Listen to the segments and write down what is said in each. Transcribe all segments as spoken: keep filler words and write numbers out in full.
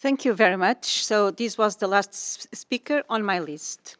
Thank you very much. So this was the last s- speaker on my list.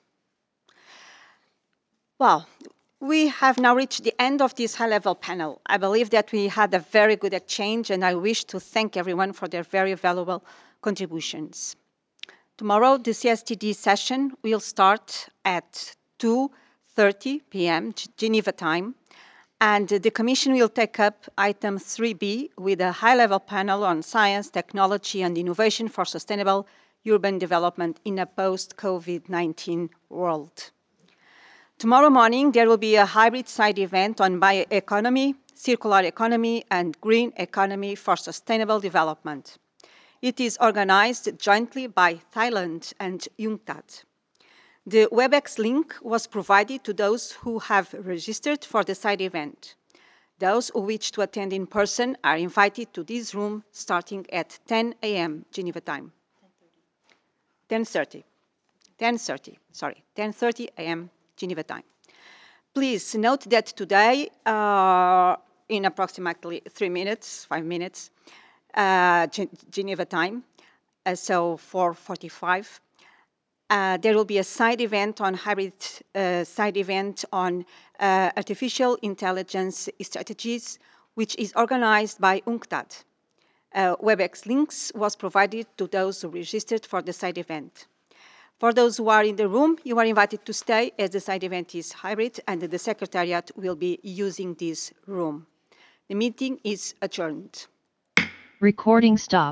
Well, we have now reached the end of this high-level panel. I believe that we had a very good exchange, and I wish to thank everyone for their very valuable contributions. Tomorrow, the C S T D session will start at two thirty p m Geneva time, and the Commission will take up item three B with a high-level panel on science, technology, and innovation for sustainable urban development in a post-COVID nineteen world. Tomorrow morning, there will be a hybrid side event on bioeconomy, circular economy, and green economy for sustainable development. It is organized jointly by Thailand and UNCTAD. The WebEx link was provided to those who have registered for the side event. Those who wish to attend in person are invited to this room starting at ten a m Geneva time. ten thirty. ten thirty, sorry, ten thirty a m Geneva time. Please note that today, uh, in approximately three minutes, five minutes, uh, Geneva time, uh, so four forty-five, uh, there will be a side event on hybrid uh, side event on uh, artificial intelligence strategies, which is organized by UNCTAD. Uh, WebEx links was provided to those who registered for the side event. For those who are in the room, you are invited to stay as the side event is hybrid and the Secretariat will be using this room. The meeting is adjourned. Recording stop.